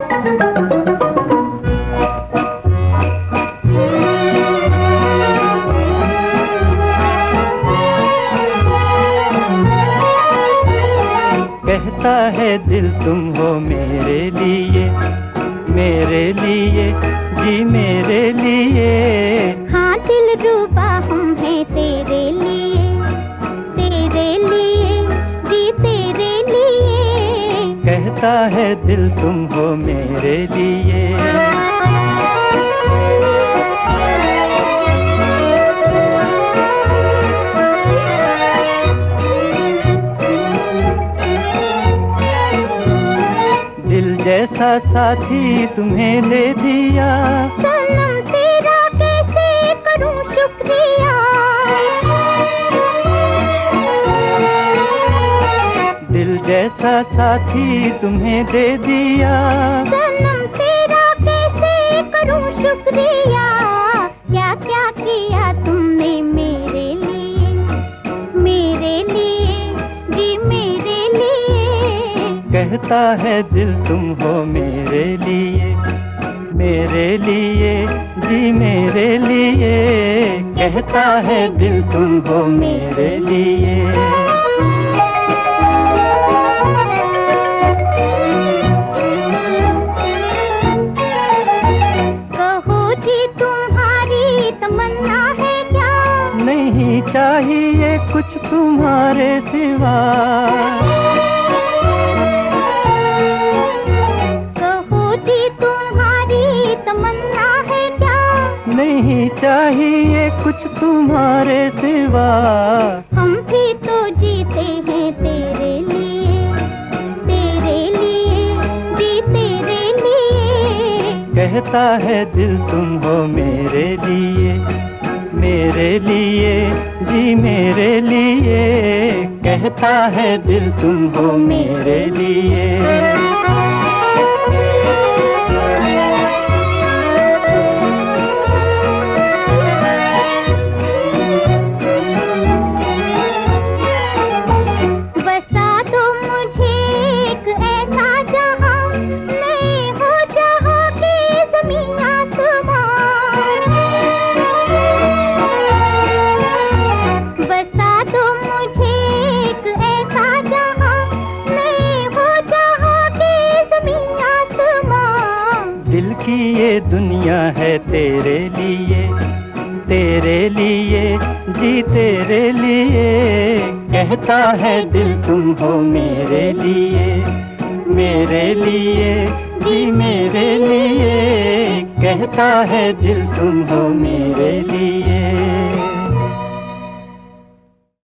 कहता है दिल तुम हो मेरे लिए, मेरे लिए, जी मेरे लिए। हाँ दिल रूबा हम हैं तेरे लिए, तेरे लिए, जी तेरे लिए। कहता है दिल तुम हो मेरे लिए। दिल जैसा साथी तुम्हें दे दिया, सनम तेरा कैसे करूं शुक्रिया। दिल जैसा साथी तुम्हें दे दिया, सनम तेरा कैसे करूं शुक्रिया। क्या क्या किया तुमने मेरे लिए, मेरे लिए, जी मेरे लिए। कहता है दिल तुम हो मेरे लिए, मेरे लिए, जी मेरे लिए। कहता है दिल तुम हो मेरे लिए। कहो जी तुम्हारी तमन्ना है क्या? नहीं चाहिए कुछ तुम्हारे सिवा। कहो जी तुम्हारी तमन्ना है क्या? नहीं चाहिए कुछ तुम्हारे सिवा। हम भी तो जीते हैं तेरे लिए, तेरे लिए, जी तेरे लिए। कहता है दिल तुम हो मेरे लिए, मेरे लिए, जी मेरे लिए। कहता है दिल तुम हो मेरे लिए। बसा दो मुझे एक ऐसा जहां, नए हो जहां के ज़मीं आसमान। बसा दो मुझे एक ऐसा जहां, नए हो जहां के ज़मीं आसमान। दिल की ये दुनिया है तेरे लिए, तेरे लिए, जी तेरे लिए। कहता है दिल तुम हो मेरे लिए, मेरे लिए, जी मेरे लिए। कहता है दिल तुम हो मेरे लिए।